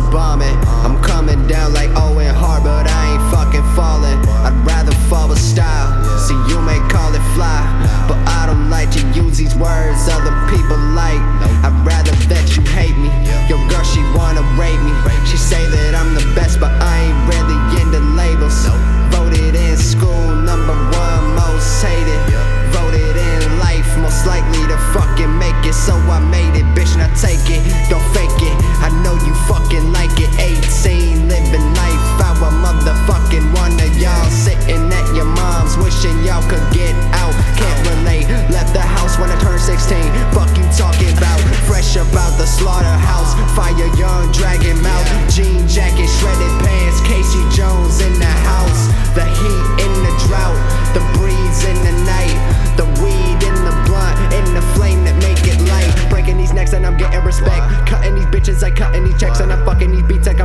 bombing. I'm coming down like Owen Hart, but I ain't fucking falling. I'd rather fall with style. See, you may call it fly, but I don't like to use these words other people like. I'd rather that you hate me. Your girl, she wanna rate me. She say that I'm the best, but I ain't really into labels. Voted in school, #1 most hated. Voted in life, most likely to fucking make it. So I made it, bitch, now take it. Don't fake it, I know you fucking like it. 18, living life how a motherfucking one of y'all sitting at your mom's, wishing y'all could get out. Can't relate, left the house when I turned 16. Fuck you talking about, fresh about the slaughterhouse. Fire young dragon mouth, jean jacket, shredded pants. Casey Jones in the house. The heat in the drought, the breeze in the night, the weed in the blunt, in the flame that make it light. Breaking these necks and I'm getting respect. Cutting these bitches, I cutting these checks, and I'm fucking these beats. I